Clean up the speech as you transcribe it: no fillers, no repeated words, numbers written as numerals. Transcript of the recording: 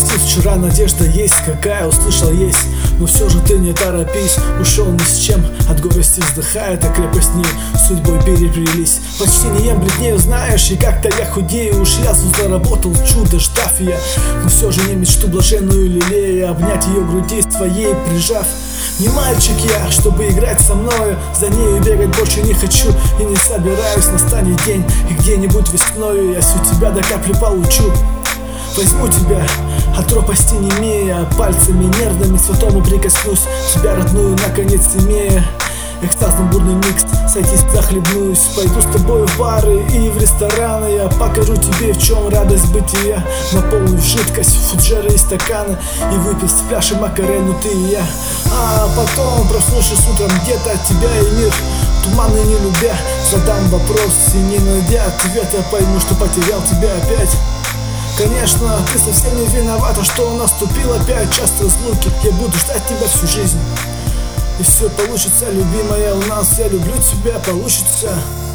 простил вчера, надежда есть, какая услышал есть. Но все же ты не торопись, ушел ни с чем, от горести вздыхая, так крепостней судьбой переплелись. Почти не ем, бледнею, знаешь, и как-то я худею. Уж я заработал чудо, ждав я, но все же не мечту блаженную лелея, обнять ее груди своей прижав. Не мальчик я, чтобы играть со мною, за нею бегать больше не хочу и не собираюсь. Настанет день, и где-нибудь весною я всю тебя до капли получу. Возьму тебя, от ропости не имея, пальцами нервными святому прикоснусь, тебя родную наконец имея. Экстазный бурный микс, сойтись захлебнусь. Пойду с тобой в бары и в рестораны. Я покажу тебе, в чем радость бытия. Наполнив жидкость в фуджеры и стаканы и выпив с пляши макарену ты и я. А потом, проснувшись утром где-то от тебя и мир туманно не любя, задам вопрос и не найдя ответа, пойму, что потерял тебя опять. Конечно, ты совсем не виновата, что наступил опять час разлуки. Я буду ждать тебя всю жизнь. И все получится, любимая, у нас, я люблю тебя, получится.